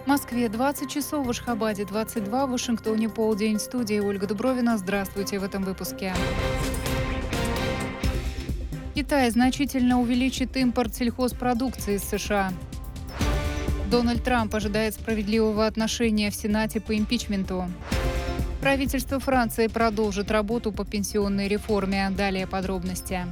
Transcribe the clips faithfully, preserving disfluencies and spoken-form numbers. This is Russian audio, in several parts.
Москве двадцать часов, в Ашхабаде двадцать два, в Вашингтоне полдень. В студии Ольга Дубровина. Здравствуйте в этом выпуске. Китай значительно увеличит импорт сельхозпродукции из США. Дональд Трамп ожидает справедливого отношения в Сенате по импичменту. Правительство Франции продолжит работу по пенсионной реформе. Далее подробности.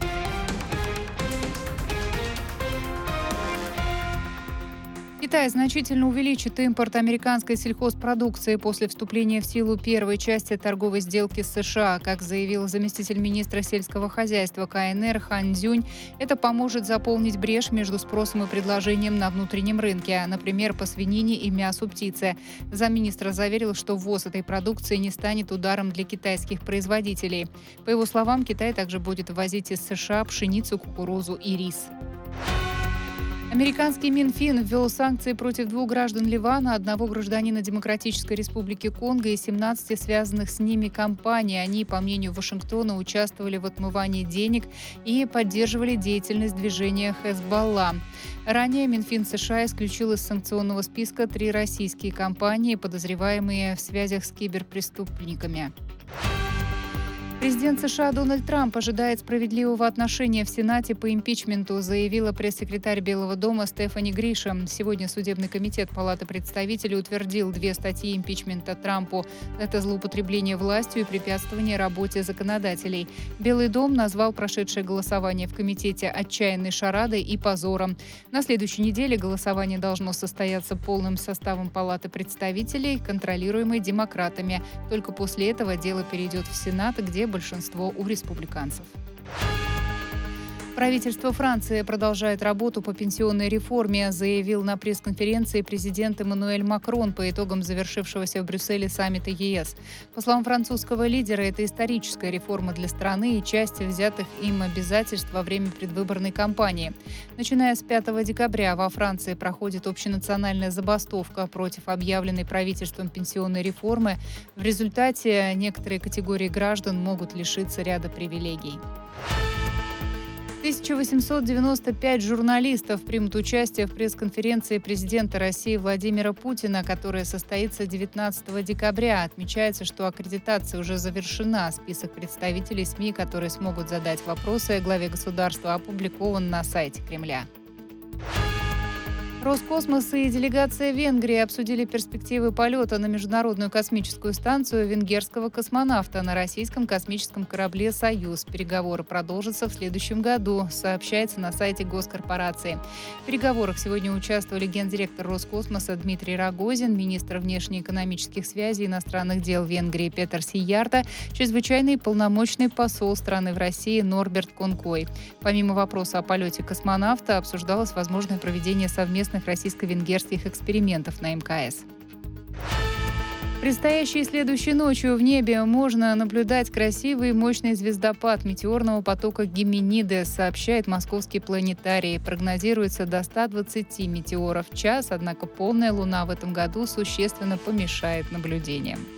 Китай значительно увеличит импорт американской сельхозпродукции после вступления в силу первой части торговой сделки с США. Как заявил заместитель министра сельского хозяйства КНР Хан Цзюнь, это поможет заполнить брешь между спросом и предложением на внутреннем рынке, например, по свинине и мясу птицы. Замминистра заверил, что ввоз этой продукции не станет ударом для китайских производителей. По его словам, Китай также будет ввозить из США пшеницу, кукурузу и рис. Американский Минфин ввел санкции против двух граждан Ливана, одного гражданина Демократической Республики Конго и семнадцати связанных с ними компаний. Они, по мнению Вашингтона, участвовали в отмывании денег и поддерживали деятельность движения Хезболла. Ранее Минфин США исключил из санкционного списка три российские компании, подозреваемые в связях с киберпреступниками. Президент США Дональд Трамп ожидает справедливого отношения в Сенате по импичменту, заявила пресс-секретарь Белого дома Стефани Гришам. Сегодня Судебный комитет Палаты представителей утвердил две статьи импичмента Трампу. Это злоупотребление властью и препятствование работе законодателей. Белый дом назвал прошедшее голосование в комитете отчаянной шарадой и позором. На следующей неделе голосование должно состояться полным составом Палаты представителей, контролируемой демократами. Только после этого дело перейдет в Сенат, где большинство у республиканцев. Правительство Франции продолжает работу по пенсионной реформе, заявил на пресс-конференции президент Эммануэль Макрон по итогам завершившегося в Брюсселе саммита ЕС. По словам французского лидера, это историческая реформа для страны и часть взятых им обязательств во время предвыборной кампании. Начиная с пятого декабря во Франции проходит общенациональная забастовка против объявленной правительством пенсионной реформы. В результате некоторые категории граждан могут лишиться ряда привилегий. тысяча восемьсот девяносто пять журналистов примут участие в пресс-конференции президента России Владимира Путина, которая состоится девятнадцатого декабря. Отмечается, что аккредитация уже завершена. Список представителей СМИ, которые смогут задать вопросы главе государства, опубликован на сайте Кремля. Роскосмос и делегация Венгрии обсудили перспективы полета на Международную космическую станцию венгерского космонавта на российском космическом корабле «Союз». Переговоры продолжатся в следующем году, сообщается на сайте госкорпорации. В переговорах сегодня участвовали гендиректор Роскосмоса Дмитрий Рогозин, министр внешнеэкономических связей и иностранных дел Венгрии Петер Сиярта, чрезвычайный полномочный посол страны в России Норберт Конкой. Помимо вопроса о полете космонавта, обсуждалось возможное проведение совместных российско-венгерских экспериментов на МКС. Предстоящей следующей ночью в небе можно наблюдать красивый и мощный звездопад метеорного потока Гименидес, сообщает московский планетарий. Прогнозируется до ста двадцати метеоров в час, однако полная луна в этом году существенно помешает наблюдениям.